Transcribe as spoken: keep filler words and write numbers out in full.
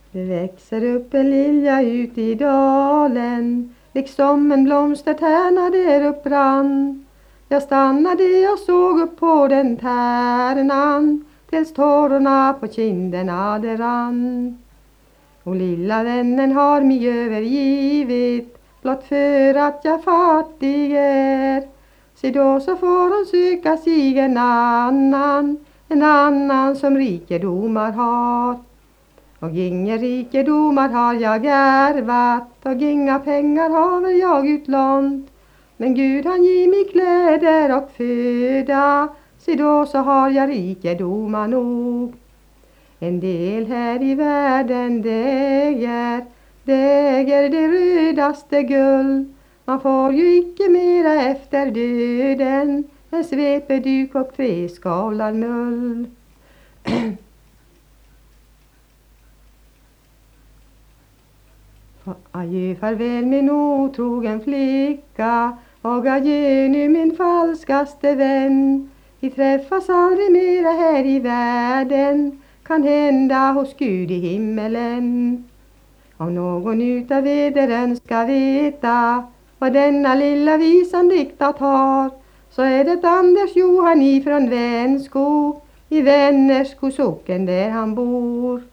Det växer upp en lilja ut i dalen, liksom en blomstertärna där upprann. Jag stannade och såg upp på den tärnan, tills tårarna på kinderna det rann. Och lilla vännen har mig övergivit, blott för att jag fattig är. Se då så får hon söka sig en annan, en annan som rikedomar har. Och inga rikedomar har jag ärvat, och inga pengar har väl jag utlånt. Men Gud han ger mig kläder och föda, se då så har jag rikedomar nog. En del här i världen det äger, det äger det rödaste guld. Man får ju icke mera efter döden, en svepeduk och tre skavlar mull. Adjö, farväl min otrogen flicka, och adjö nu min falskaste vän. Vi träffas aldrig mera här i världen, kan hända hos Gud i himmelen. Om någon utav eder önskar veta vad denna lilla visan diktat har, så är det Anders Johan ifrån Vänskog, i Vännärsskog socken där han bor.